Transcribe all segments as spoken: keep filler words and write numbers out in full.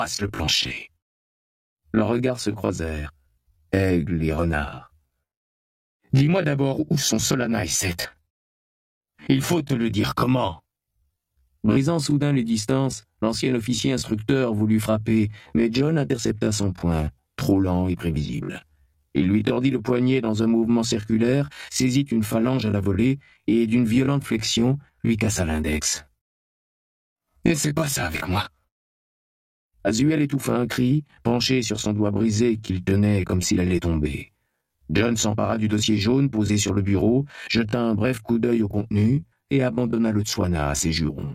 passe le plancher. Leurs regards se croisèrent, aigle et renard. « Dis-moi d'abord où sont Solana et Seth. Il faut te le dire comment. » Brisant soudain les distances, l'ancien officier instructeur voulut frapper, mais John intercepta son poing, trop lent et prévisible. Il lui tordit le poignet dans un mouvement circulaire, saisit une phalange à la volée et, d'une violente flexion, lui cassa l'index. « Et c'est pas ça avec moi !» Azuel étouffa un cri, penché sur son doigt brisé qu'il tenait comme s'il allait tomber. John s'empara du dossier jaune posé sur le bureau, jeta un bref coup d'œil au contenu et abandonna le Tswana à ses jurons.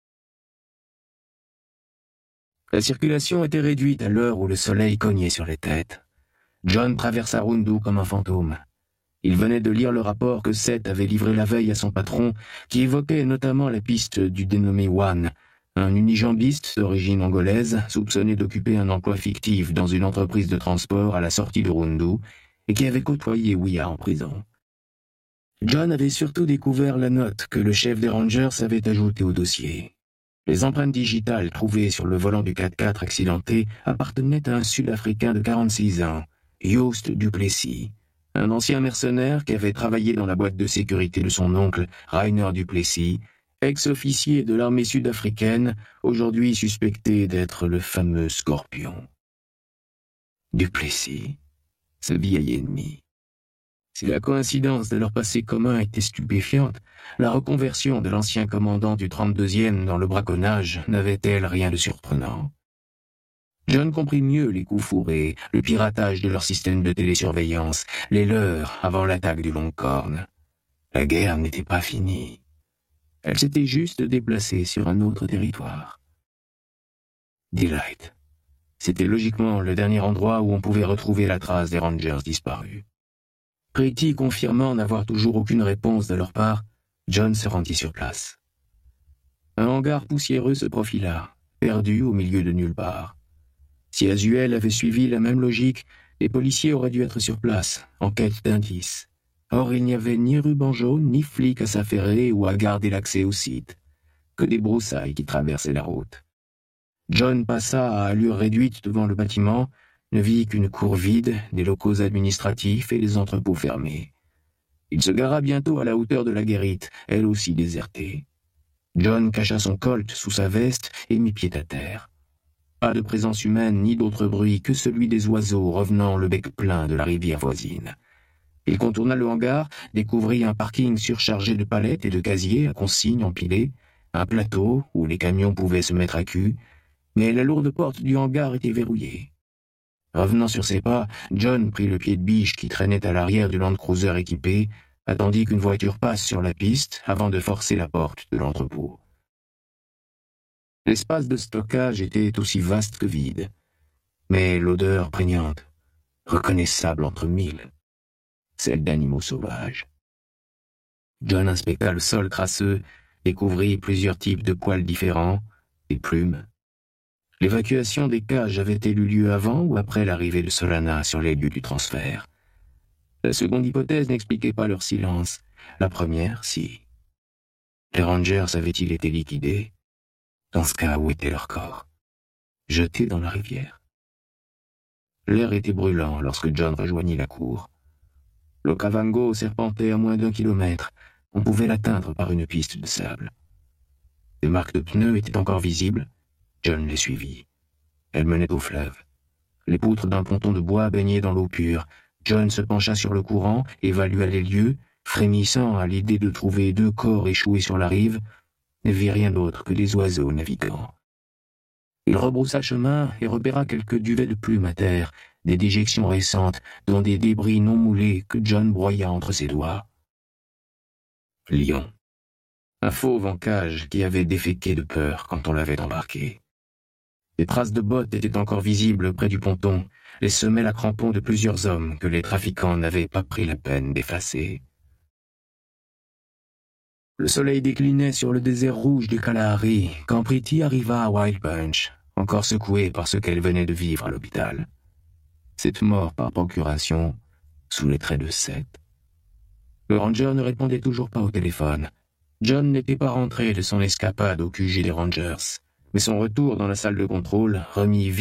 La circulation était réduite à l'heure où le soleil cognait sur les têtes. John traversa Rundu comme un fantôme. Il venait de lire le rapport que Seth avait livré la veille à son patron, qui évoquait notamment la piste du dénommé Wan, un unijambiste d'origine angolaise soupçonné d'occuper un emploi fictif dans une entreprise de transport à la sortie de Rundu et qui avait côtoyé Ouya en prison. John avait surtout découvert la note que le chef des Rangers avait ajoutée au dossier. Les empreintes digitales trouvées sur le volant du quatre-quatre accidenté appartenaient à un Sud-Africain de quarante-six ans, Joost Du Plessis, un ancien mercenaire qui avait travaillé dans la boîte de sécurité de son oncle, Rainer Du Plessis, ex-officier de l'armée sud-africaine, aujourd'hui suspecté d'être le fameux Scorpion. Du Plessis, ce vieil ennemi. Si la coïncidence de leur passé commun était stupéfiante, la reconversion de l'ancien commandant du trente-deuxième dans le braconnage n'avait-elle rien de surprenant? John comprit mieux les coups fourrés, le piratage de leur système de télésurveillance, les leurs avant l'attaque du Longhorn. La guerre n'était pas finie. Elle s'était juste déplacée sur un autre territoire. Delight. C'était logiquement le dernier endroit où on pouvait retrouver la trace des Rangers disparus. Pretty confirmant n'avoir toujours aucune réponse de leur part, John se rendit sur place. Un hangar poussiéreux se profila, perdu au milieu de nulle part. Si Azuel avait suivi la même logique, les policiers auraient dû être sur place, en quête d'indices. Or il n'y avait ni ruban jaune, ni flic à s'affairer ou à garder l'accès au site, que des broussailles qui traversaient la route. John passa à allure réduite devant le bâtiment, ne vit qu'une cour vide, des locaux administratifs et des entrepôts fermés. Il se gara bientôt à la hauteur de la guérite, elle aussi désertée. John cacha son colt sous sa veste et mit pied à terre. Pas de présence humaine ni d'autre bruit que celui des oiseaux revenant le bec plein de la rivière voisine. Il contourna le hangar, découvrit un parking surchargé de palettes et de casiers à consignes empilés, un plateau où les camions pouvaient se mettre à cul, mais la lourde porte du hangar était verrouillée. Revenant sur ses pas, John prit le pied de biche qui traînait à l'arrière du Land Cruiser équipé, attendit qu'une voiture passe sur la piste avant de forcer la porte de l'entrepôt. L'espace de stockage était aussi vaste que vide, mais l'odeur prégnante, reconnaissable entre mille, celle d'animaux sauvages. John inspecta le sol crasseux, découvrit plusieurs types de poils différents, des plumes. L'évacuation des cages avait-elle eu lieu avant ou après l'arrivée de Solana sur les lieux du transfert? La seconde hypothèse n'expliquait pas leur silence. La première, si. Les Rangers avaient-ils été liquidés? Dans ce cas, où était leur corps? Jetés dans la rivière? L'air était brûlant lorsque John rejoignit la cour. L'Okavango serpentait à moins d'un kilomètre. On pouvait l'atteindre par une piste de sable. Des marques de pneus étaient encore visibles. John les suivit. Elles menaient au fleuve. Les poutres d'un ponton de bois baignaient dans l'eau pure. John se pencha sur le courant, évalua les lieux, frémissant à l'idée de trouver deux corps échoués sur la rive, ne vit rien d'autre que des oiseaux naviguant. Il rebroussa chemin et repéra quelques duvets de plumes à terre, des déjections récentes, dont des débris non moulés que John broya entre ses doigts. Lion. Un fauve en cage qui avait déféqué de peur quand on l'avait embarqué. Des traces de bottes étaient encore visibles près du ponton, les semelles à crampons de plusieurs hommes que les trafiquants n'avaient pas pris la peine d'effacer. Le soleil déclinait sur le désert rouge du Kalahari quand Pretty arriva à Wild Bunch, encore secouée par ce qu'elle venait de vivre à l'hôpital. Cette mort par procuration, sous les traits de Seth. Le ranger ne répondait toujours pas au téléphone. John n'était pas rentré de son escapade au Q G des Rangers, mais son retour dans la salle de contrôle remit